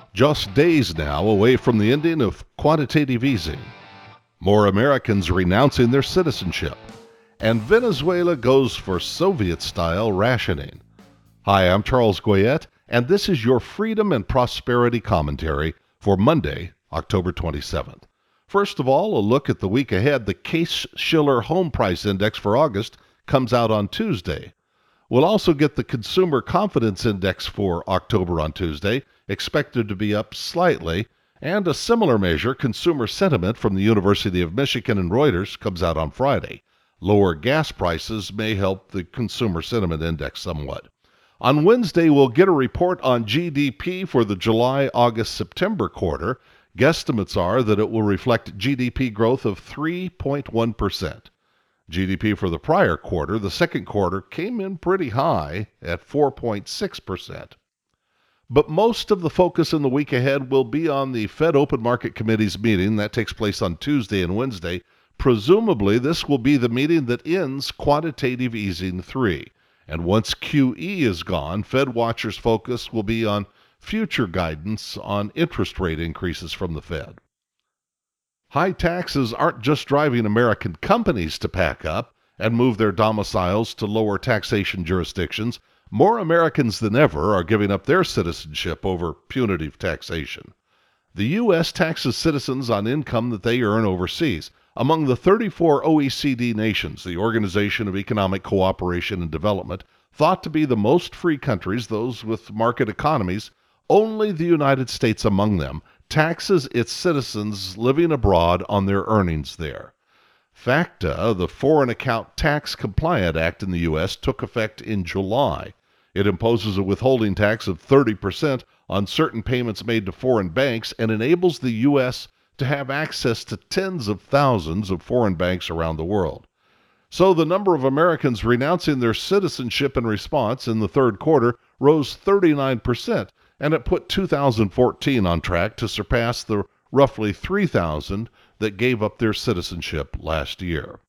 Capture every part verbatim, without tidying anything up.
just days now away from the ending of quantitative easing. More Americans renouncing their citizenship. And Venezuela goes for Soviet-style rationing. Hi, I'm Charles Goyette, and this is your Freedom and Prosperity Commentary for Monday, October twenty-seventh. First of all, a look at the week ahead. The Case-Shiller Home Price Index for August comes out on Tuesday. We'll also get the Consumer Confidence Index for October on Tuesday, expected to be up slightly, and a similar measure, Consumer Sentiment, from the University of Michigan and Reuters, comes out on Friday. Lower gas prices may help the Consumer Sentiment Index somewhat. On Wednesday, we'll get a report on G D P for the July, August, September quarter. Guesstimates are that it will reflect G D P growth of three point one percent. G D P for the prior quarter, the second quarter, came in pretty high at four point six percent. But most of the focus in the week ahead will be on the Fed Open Market Committee's meeting. That takes place on Tuesday and Wednesday. Presumably, this will be the meeting that ends quantitative easing three. And once Q E is gone, Fed watchers' focus will be on future guidance on interest rate increases from the Fed. High taxes aren't just driving American companies to pack up and move their domiciles to lower taxation jurisdictions. More Americans than ever are giving up their citizenship over punitive taxation. The U S taxes citizens on income that they earn overseas. Among the thirty-four O E C D nations, the Organization of Economic Cooperation and Development, thought to be the most free countries, those with market economies, only the United States among them taxes its citizens living abroad on their earnings there. FACTA, the Foreign Account Tax Compliant Act in the U S, took effect in July. It imposes a withholding tax of thirty percent on certain payments made to foreign banks and enables the U S to have access to tens of thousands of foreign banks around the world. So the number of Americans renouncing their citizenship in response in the third quarter rose thirty-nine percent, and it put two thousand fourteen on track to surpass the roughly three thousand that gave up their citizenship last year.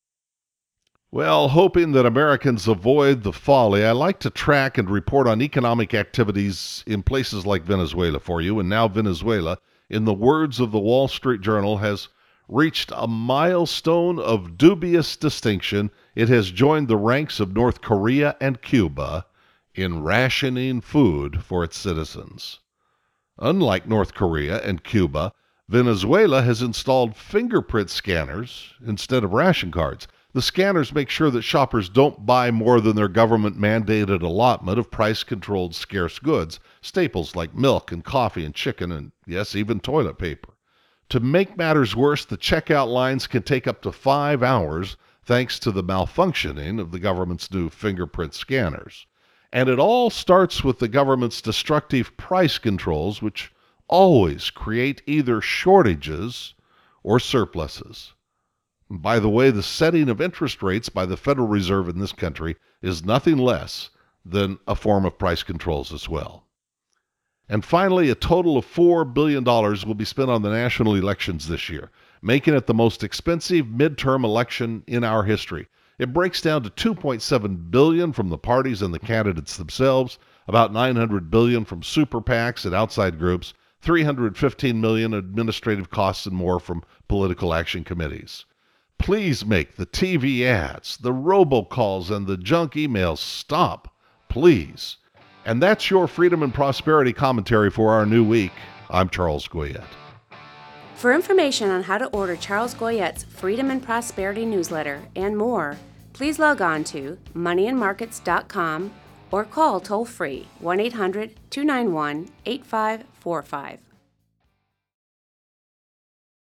Well, hoping that Americans avoid the folly, I like to track and report on economic activities in places like Venezuela for you, and now Venezuela, in the words of the Wall Street Journal, has reached a milestone of dubious distinction. It has joined the ranks of North Korea and Cuba in rationing food for its citizens. Unlike North Korea and Cuba, Venezuela has installed fingerprint scanners instead of ration cards. The scanners make sure that shoppers don't buy more than their government-mandated allotment of price-controlled scarce goods, staples like milk and coffee and chicken and, yes, even toilet paper. To make matters worse, the checkout lines can take up to five hours thanks to the malfunctioning of the government's new fingerprint scanners. And it all starts with the government's destructive price controls, which always create either shortages or surpluses. By the way, the setting of interest rates by the Federal Reserve in this country is nothing less than a form of price controls as well. And finally, a total of four billion dollars will be spent on the national elections this year, making it the most expensive midterm election in our history. It breaks down to two point seven billion dollars from the parties and the candidates themselves, about nine hundred billion dollars from super PACs and outside groups, three hundred fifteen million dollars administrative costs and more from political action committees. Please make the T V ads, the robocalls, and the junk emails stop, please. And that's your Freedom and Prosperity Commentary for our new week. I'm Charles Goyette. For information on how to order Charles Goyette's Freedom and Prosperity newsletter and more, please log on to money and markets dot com or call toll-free one eight hundred two nine one eight five four five.